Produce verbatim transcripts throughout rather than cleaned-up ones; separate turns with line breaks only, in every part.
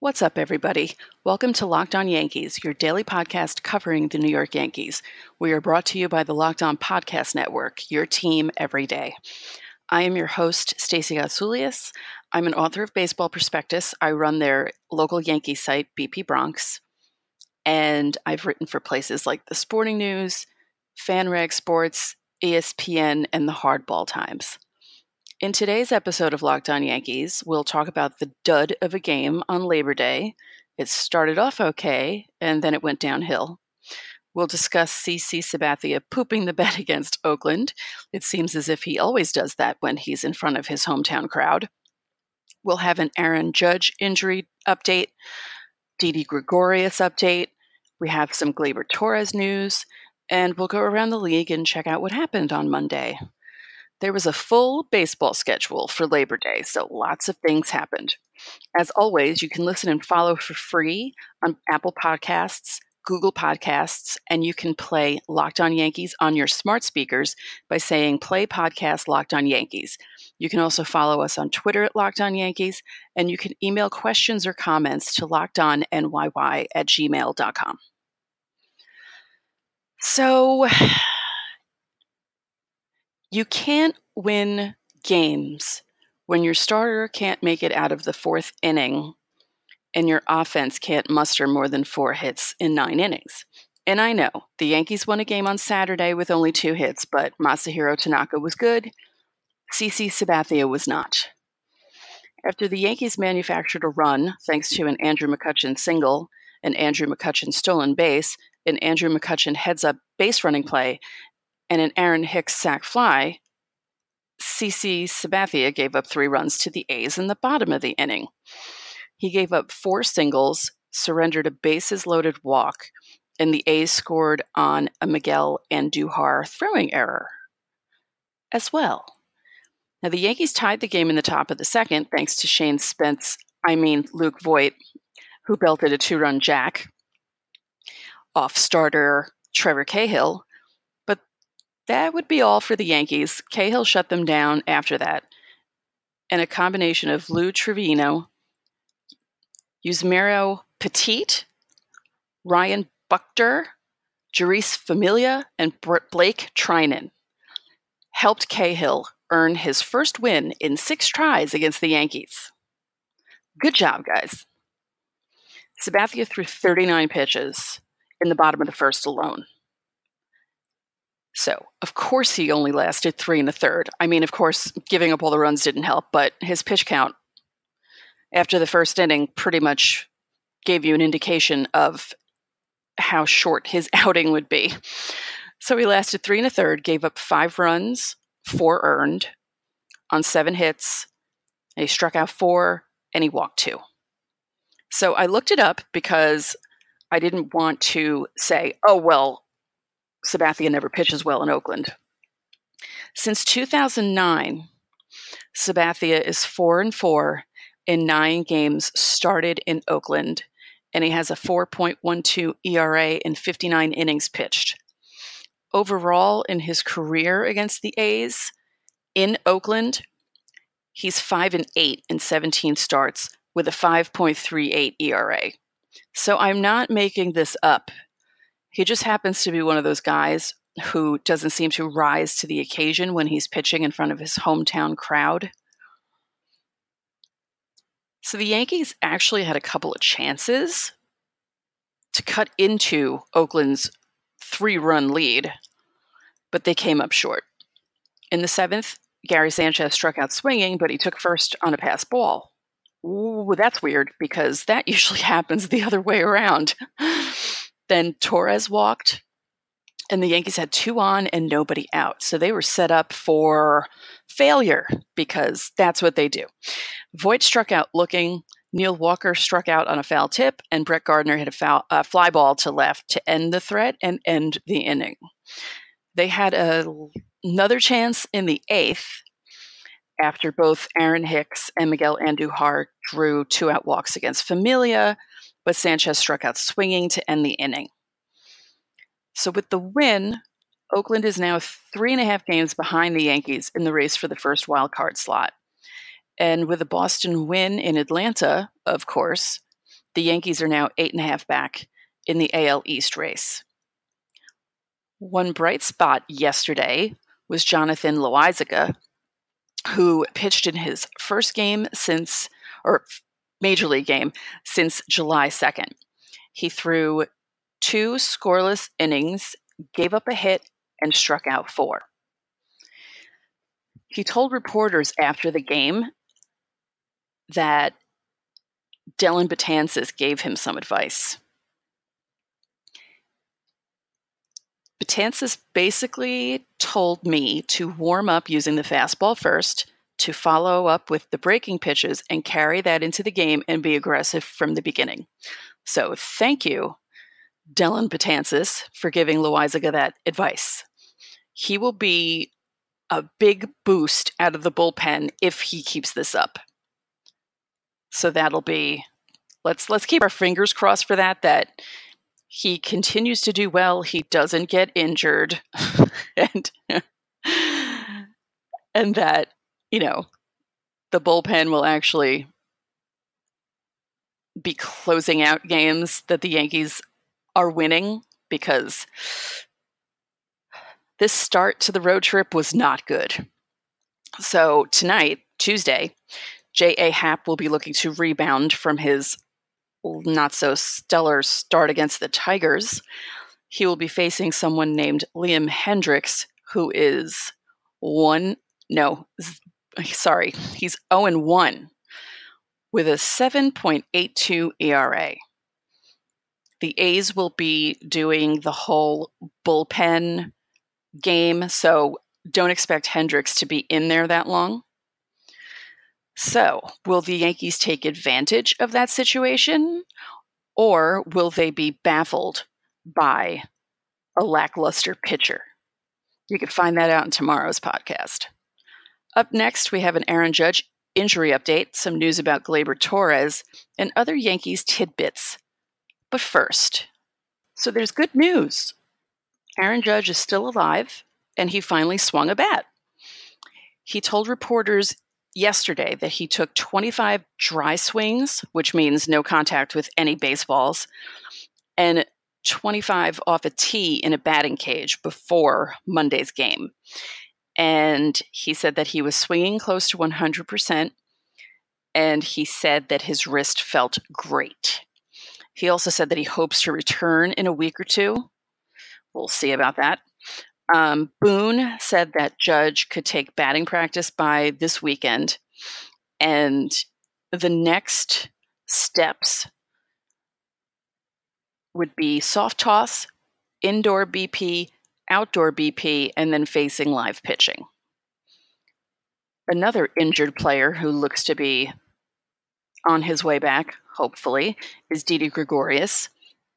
What's up, everybody? Welcome to Locked On Yankees, your daily podcast covering the New York Yankees. We are brought to you by the Locked On Podcast Network, your team every day. I am your host, Stacey Gatsoulias. I'm an author of Baseball Prospectus. I run their local Yankee site, B P Bronx, and I've written for places like The Sporting News, FanRag Sports, E S P N, and the Hardball Times. In today's episode of Locked On Yankees, we'll talk about the dud of a game on Labor Day. It started off okay, and then it went downhill. We'll discuss CC Sabathia pooping the bed against Oakland. It seems as if he always does that when he's in front of his hometown crowd. We'll have an Aaron Judge injury update, Didi Gregorius update. We have some Gleyber Torres news, and we'll go around the league and check out what happened on Monday. There was a full baseball schedule for Labor Day, so lots of things happened. As always, you can listen and follow for free on Apple Podcasts, Google Podcasts, and you can play Locked On Yankees on your smart speakers by saying play podcast Locked On Yankees. You can also follow us on Twitter at Locked On Yankees, and you can email questions or comments to lockedonnyy at gmail dot com. So, you can't win games when your starter can't make it out of the fourth inning and your offense can't muster more than four hits in nine innings. And I know, the Yankees won a game on Saturday with only two hits, but Masahiro Tanaka was good. CC Sabathia was not. After the Yankees manufactured a run, thanks to an Andrew McCutchen single, an Andrew McCutchen stolen base, an Andrew McCutchen heads-up base running play, and an Aaron Hicks sac fly, CC Sabathia gave up three runs to the A's in the bottom of the inning. He gave up four singles, surrendered a bases-loaded walk, and the A's scored on a Miguel Andujar throwing error as well. Now, the Yankees tied the game in the top of the second thanks to Shane Spence, I mean Luke Voit, who belted a two-run jack off starter Trevor Cahill. That would be all for the Yankees. Cahill shut them down after that. And a combination of Lou Trevino, Yusmeiro Petit, Ryan Buchter, Jeurys Familia, and Blake Treinen helped Cahill earn his first win in six tries against the Yankees. Good job, guys. Sabathia threw thirty-nine pitches in the bottom of the first alone. So, of course, he only lasted three and a third. I mean, of course, giving up all the runs didn't help, but his pitch count after the first inning pretty much gave you an indication of how short his outing would be. So he lasted three and a third, gave up five runs, four earned on seven hits. And he struck out four, and he walked two. So I looked it up because I didn't want to say, oh, well, Sabathia never pitches well in Oakland. Since two thousand nine, Sabathia is four and four in nine games started in Oakland, and he has a four point one two E R A in fifty-nine innings pitched. Overall, in his career against the A's in Oakland, he's five and eight in seventeen starts with a five point three eight E R A. So I'm not making this up. He just happens to be one of those guys who doesn't seem to rise to the occasion when he's pitching in front of his hometown crowd. So the Yankees actually had a couple of chances to cut into Oakland's three-run lead, but they came up short. In the seventh, Gary Sanchez struck out swinging, but he took first on a pass ball. Ooh, that's weird because that usually happens the other way around. Then Torres walked, and the Yankees had two on and nobody out. So they were set up for failure because that's what they do. Voit struck out looking. Neil Walker struck out on a foul tip, and Brett Gardner hit a foul, uh, fly ball to left to end the threat and end the inning. They had a, another chance in the eighth after both Aaron Hicks and Miguel Andujar drew two-out walks against Familia, but Sanchez struck out swinging to end the inning. So with the win, Oakland is now three and a half games behind the Yankees in the race for the first wild card slot. And with a Boston win in Atlanta, of course, the Yankees are now eight and a half back in the A L East race. One bright spot yesterday was Jonathan Loáisiga, who pitched in his first game since, or major league game, since July second. He threw two scoreless innings, gave up a hit, and struck out four. He told reporters after the game that Dellin Betances gave him some advice. Betances basically told me to warm up using the fastball first, to follow up with the breaking pitches and carry that into the game and be aggressive from the beginning. So thank you, Dellin Betances, for giving Loáisiga that advice. He will be a big boost out of the bullpen if he keeps this up. So that'll be, let's let's keep our fingers crossed for that, that he continues to do well, he doesn't get injured, and and that, you know, the bullpen will actually be closing out games that the Yankees are winning, because this start to the road trip was not good. So tonight, Tuesday, J A. Happ will be looking to rebound from his not-so-stellar start against the Tigers. He will be facing someone named Liam Hendriks, who is one, no, sorry, he's oh and one with a seven point eight two E R A. The A's will be doing the whole bullpen game, so don't expect Hendriks to be in there that long. So, will the Yankees take advantage of that situation, or will they be baffled by a lackluster pitcher? You can find that out in tomorrow's podcast. Up next, we have an Aaron Judge injury update, some news about Gleyber Torres, and other Yankees tidbits. But first, so there's good news. Aaron Judge is still alive, and he finally swung a bat. He told reporters yesterday that he took twenty-five dry swings, which means no contact with any baseballs, and twenty-five off a tee in a batting cage before Monday's game. And he said that he was swinging close to one hundred percent, and he said that his wrist felt great. He also said that he hopes to return in a week or two. We'll see about that. Um, Boone said that Judge could take batting practice by this weekend, and the next steps would be soft toss, indoor B P, outdoor B P, and then facing live pitching. Another injured player who looks to be on his way back, hopefully, is Didi Gregorius.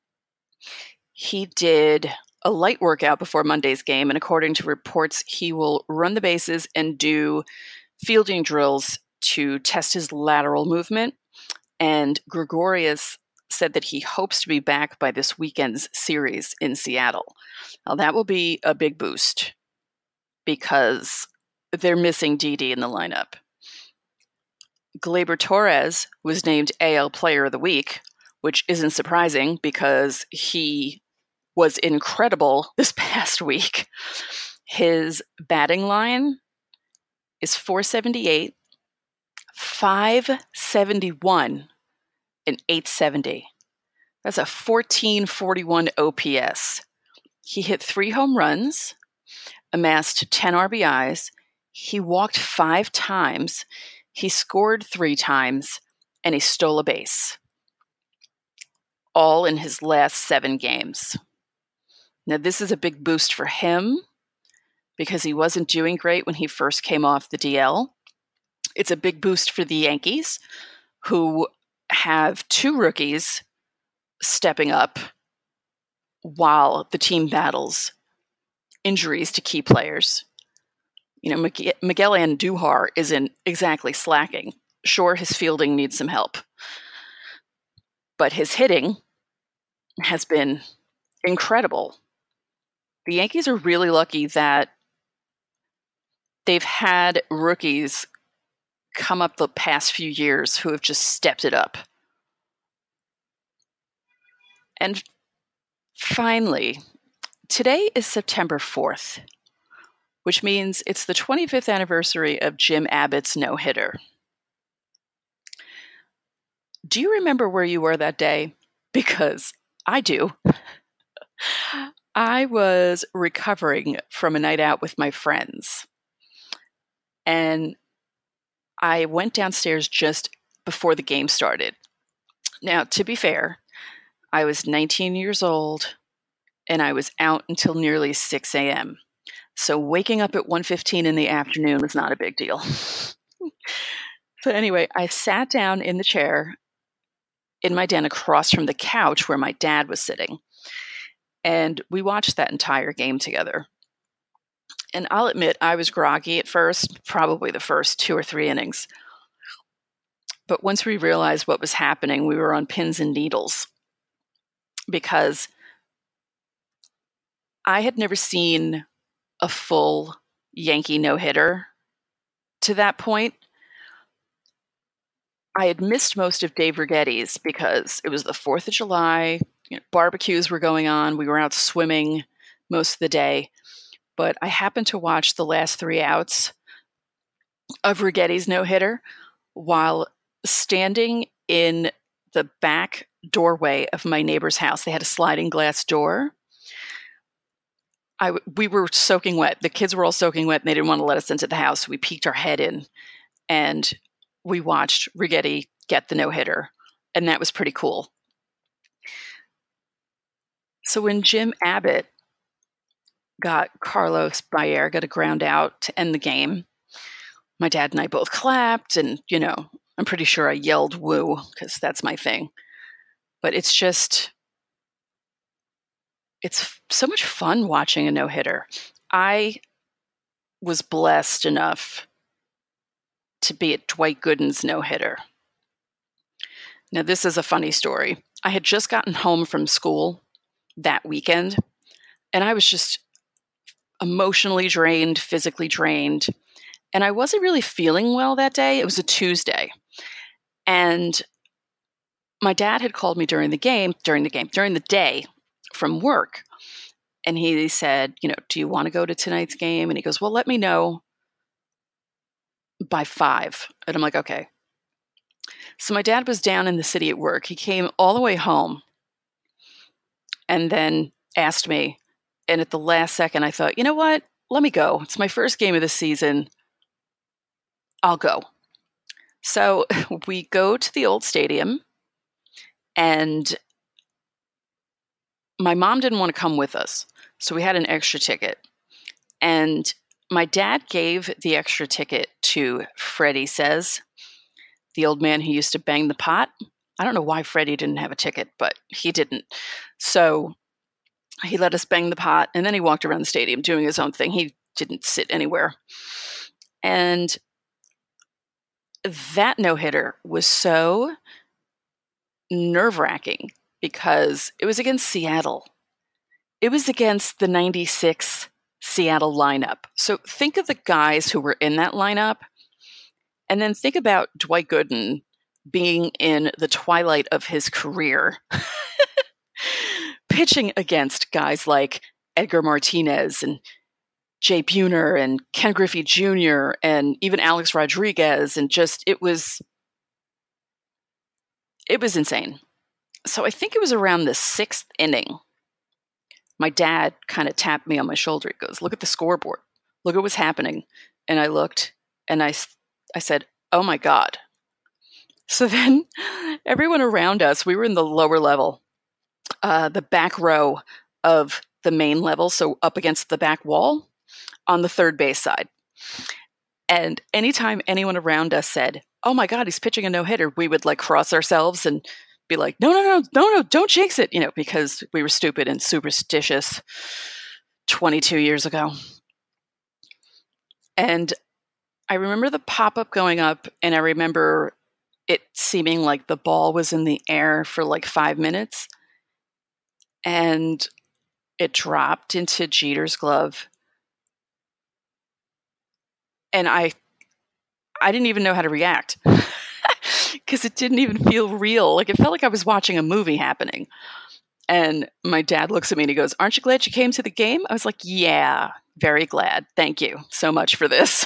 He did a light workout before Monday's game, and according to reports, he will run the bases and do fielding drills to test his lateral movement. And Gregorius said that he hopes to be back by this weekend's series in Seattle. Now, that will be a big boost because they're missing Didi in the lineup. Gleyber Torres was named A L Player of the Week, which isn't surprising because he was incredible this past week. His batting line is four seventy-eight, five seventy-one, and eight seventy. That's a fourteen forty-one O P S. He hit three home runs, amassed ten R B Is, he walked five times, he scored three times, and he stole a base. All in his last seven games. Now, this is a big boost for him because he wasn't doing great when he first came off the D L. It's a big boost for the Yankees, who have two rookies stepping up while the team battles injuries to key players. You know, Miguel Andujar isn't exactly slacking. Sure, his fielding needs some help, but his hitting has been incredible. The Yankees are really lucky that they've had rookies come up the past few years who have just stepped it up. And finally, today is September fourth, which means it's the twenty-fifth anniversary of Jim Abbott's no-hitter. Do you remember where you were that day? Because I do. I was recovering from a night out with my friends, and I went downstairs just before the game started. Now, to be fair, I was nineteen years old, and I was out until nearly six a.m. So waking up at one fifteen in the afternoon was not a big deal. So anyway, I sat down in the chair in my den across from the couch where my dad was sitting, and we watched that entire game together. And I'll admit, I was groggy at first, probably the first two or three innings. But once we realized what was happening, we were on pins and needles, because I had never seen a full Yankee no-hitter to that point. I had missed most of Dave Righetti's because it was the fourth of July, you know, barbecues were going on, we were out swimming most of the day. But I happened to watch the last three outs of Righetti's no-hitter while standing in the back doorway of my neighbor's house. They had a sliding glass door. I, we were soaking wet. The kids were all soaking wet, and they didn't want to let us into the house. So we peeked our head in, and we watched Righetti get the no-hitter, and that was pretty cool. So when Jim Abbott got Carlos Baerga to ground out to end the game, my dad and I both clapped, and, you know, I'm pretty sure I yelled woo, because that's my thing. But it's just, it's so much fun watching a no-hitter. I was blessed enough to be at Dwight Gooden's no-hitter. Now, this is a funny story. I had just gotten home from school that weekend, and I was just emotionally drained, physically drained, and I wasn't really feeling well that day. It was a Tuesday, and my dad had called me during the game, during the game, during the day from work, and he said, you know, do you want to go to tonight's game? And he goes, well, let me know by five. And I'm like, okay. So my dad was down in the city at work. He came all the way home and then asked me. And at the last second, I thought, you know what? Let me go. It's my first game of the season. I'll go. So we go to the old stadium, and my mom didn't want to come with us. So we had an extra ticket. And my dad gave the extra ticket to Freddie Says, the old man who used to bang the pot. I don't know why Freddie didn't have a ticket, but he didn't. So he let us bang the pot, and then he walked around the stadium doing his own thing. He didn't sit anywhere. And that no-hitter was so nerve-wracking because it was against Seattle. It was against the ninety-six Seattle lineup. So think of the guys who were in that lineup, and then think about Dwight Gooden being in the twilight of his career, pitching against guys like Edgar Martinez and Jay Buhner and Ken Griffey Junior and even Alex Rodriguez, and just, it was, it was insane. So I think it was around the sixth inning, my dad kind of tapped me on my shoulder. He goes, look at the scoreboard. Look at what's happening. And I looked, and I, I said, oh my God. So then everyone around us, we were in the lower level, uh, the back row of the main level, so up against the back wall on the third base side. And anytime anyone around us said, oh my God, he's pitching a no-hitter, we would like cross ourselves and be like, no, no, no, no, no, don't jinx it, you know, because we were stupid and superstitious twenty-two years ago. And I remember the pop-up going up, and I remember it seeming like the ball was in the air for like five minutes, and it dropped into Jeter's glove. And I, I didn't even know how to react because it didn't even feel real. Like, it felt like I was watching a movie happening. And my dad looks at me and he goes, "Aren't you glad you came to the game?" I was like, "Yeah, very glad. Thank you so much for this."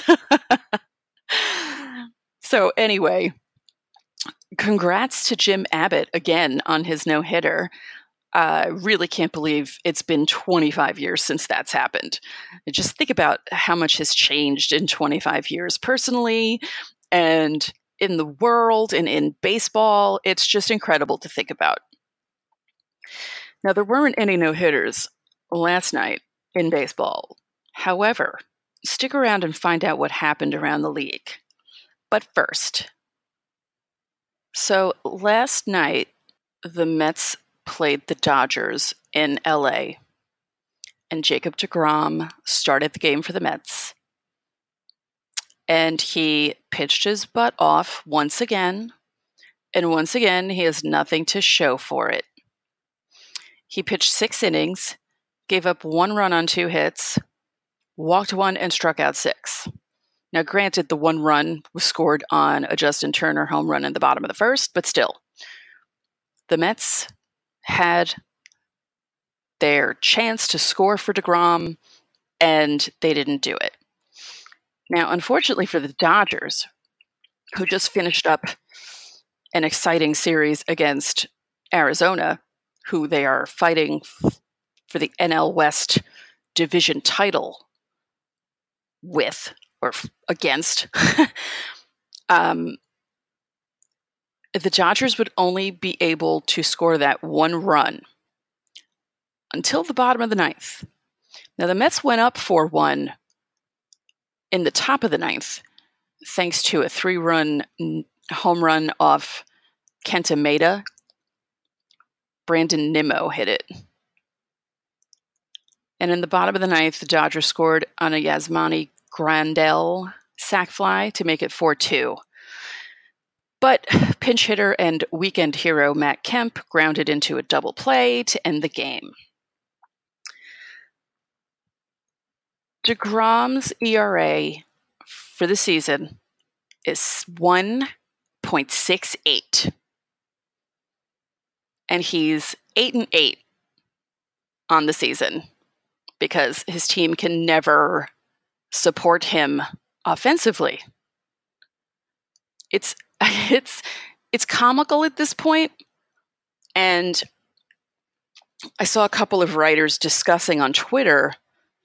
So anyway, congrats to Jim Abbott again on his no-hitter. I uh, really can't believe it's been twenty-five years since that's happened. Just think about how much has changed in twenty-five years personally and in the world and in baseball. It's just incredible to think about. Now, there weren't any no-hitters last night in baseball. However, stick around and find out what happened around the league. But first, so last night, the Mets played the Dodgers in L A, and Jacob deGrom started the game for the Mets. And he pitched his butt off once again, and once again, he has nothing to show for it. He pitched six innings, gave up one run on two hits, walked one, and struck out six. Now, granted, the one run was scored on a Justin Turner home run in the bottom of the first, but still, the Mets had their chance to score for deGrom, and they didn't do it. Now, unfortunately for the Dodgers, who just finished up an exciting series against Arizona, who they are fighting for the N L West division title with, or against, um, the Dodgers would only be able to score that one run until the bottom of the ninth. Now, the Mets went up four one in the top of the ninth, thanks to a three-run home run off Kenta Maeda. Brandon Nimmo hit it. And in the bottom of the ninth, the Dodgers scored on a Yasmani Grandal sac fly to make it four two. But pinch hitter and weekend hero Matt Kemp grounded into a double play to end the game. deGrom's E R A for the season is one point six eight. And he's eight and eight on the season because his team can never support him offensively. It's it's it's comical at this point, and I saw a couple of writers discussing on Twitter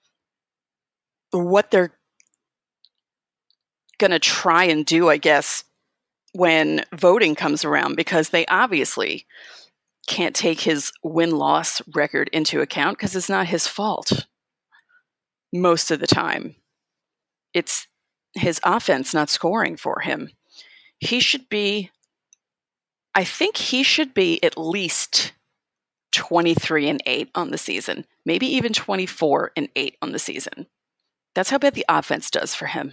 what they're going to try and do, I guess, when voting comes around, because they obviously can't take his win-loss record into account because it's not his fault most of the time. It's his offense not scoring for him. He should be, I think he should be at least twenty-three and eight on the season, maybe even twenty-four and eight on the season. That's how bad the offense does for him.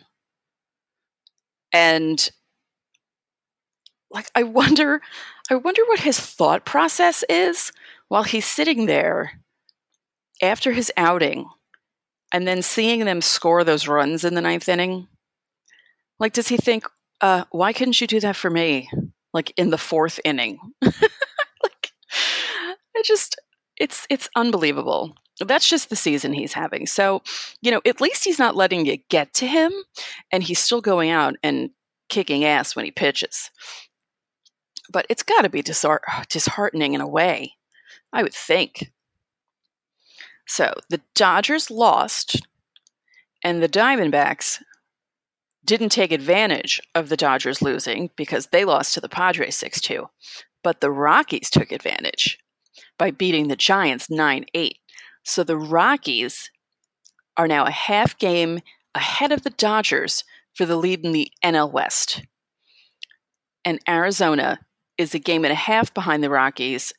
And like, I wonder, I wonder what his thought process is while he's sitting there after his outing and then seeing them score those runs in the ninth inning. Like, does he think, uh, why couldn't you do that for me? Like in the fourth inning? Like, I just, it's, it's unbelievable. That's just the season he's having. So, you know, at least he's not letting it get to him, and he's still going out and kicking ass when he pitches. But it's got to be disheart- disheartening in a way, I would think. So the Dodgers lost, and the Diamondbacks didn't take advantage of the Dodgers losing because they lost to the Padres six two. But the Rockies took advantage by beating the Giants nine eight. So the Rockies are now a half game ahead of the Dodgers for the lead in the N L West. And Arizona is a game and a half behind the Rockies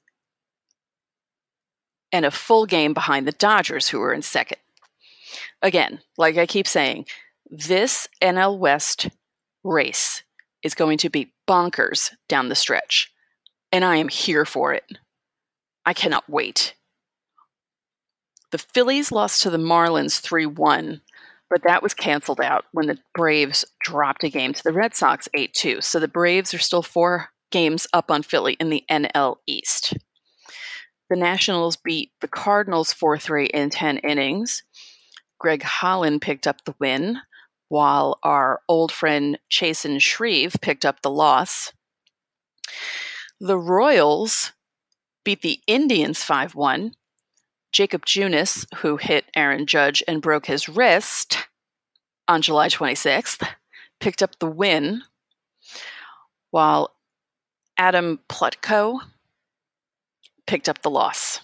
and a full game behind the Dodgers, who are in second. Again, like I keep saying, this N L West race is going to be bonkers down the stretch, and I am here for it. I cannot wait. The Phillies lost to the Marlins three one, but that was canceled out when the Braves dropped a game to the Red Sox eight two. So the Braves are still four games up on Philly in the N L East. The Nationals beat the Cardinals four three in ten innings. Greg Holland picked up the win, while our old friend Chasen Shreve picked up the loss. The Royals beat the Indians five one. Jacob Junis, who hit Aaron Judge and broke his wrist on July twenty-sixth, picked up the win, while Adam Plutko picked up the loss.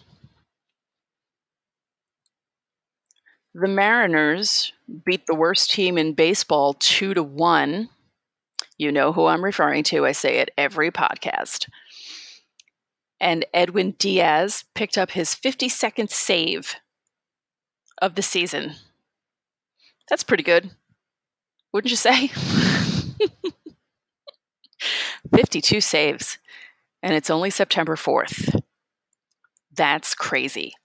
The Mariners beat the worst team in baseball two to one. You know who I'm referring to. I say it every podcast. And Edwin Diaz picked up his fifty-second save of the season. That's pretty good, wouldn't you say? fifty-two saves, and it's only September fourth. That's crazy.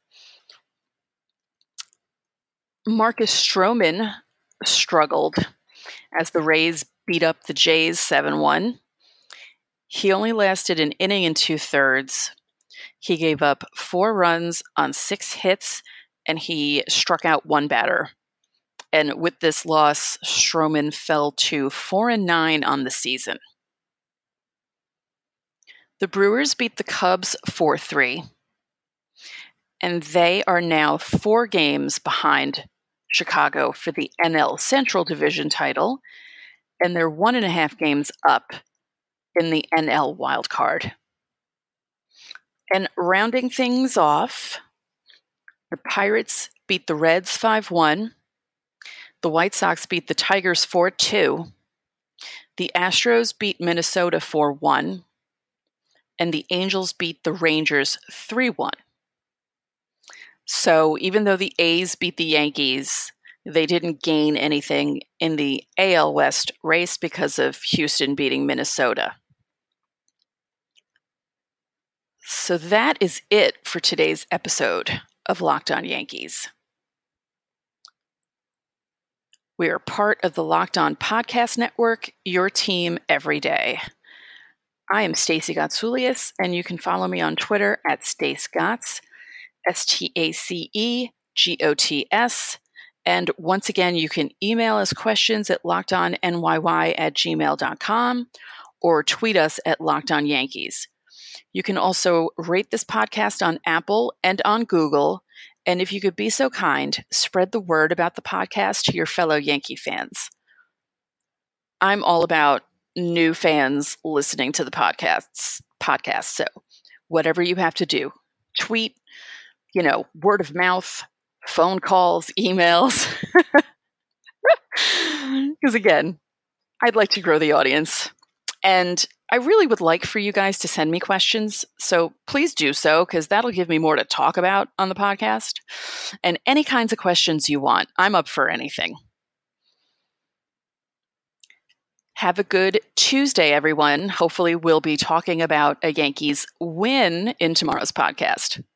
Marcus Stroman struggled as the Rays beat up the Jays seven one. He only lasted an inning and two-thirds. He gave up four runs on six hits, and he struck out one batter. And with this loss, Stroman fell to four and nine on the season. The Brewers beat the Cubs four three, and they are now four games behind Chicago for the N L Central Division title, and they're one and a half games up in the N L wild card. And rounding things off, the Pirates beat the Reds five one. The White Sox beat the Tigers four two. The Astros beat Minnesota four one. And the Angels beat the Rangers three one. So even though the A's beat the Yankees, they didn't gain anything in the A L West race because of Houston beating Minnesota. So that is it for today's episode of Locked On Yankees. We are part of the Locked On Podcast Network, your team every day. I am Stacey Gotsoulias, and you can follow me on Twitter at StaceGots, S T A C E G O T S. And once again, you can email us questions at lockedonnyy at gmail dot com or tweet us at LockedOnYankees. You can also rate this podcast on Apple and on Google. And if you could be so kind, spread the word about the podcast to your fellow Yankee fans. I'm all about new fans listening to the podcasts, podcast. So whatever you have to do, tweet, you know, word of mouth, phone calls, emails. Because again, I'd like to grow the audience. And I really would like for you guys to send me questions. So please do so, because that'll give me more to talk about on the podcast. And any kinds of questions you want, I'm up for anything. Have a good Tuesday, everyone. Hopefully we'll be talking about a Yankees win in tomorrow's podcast.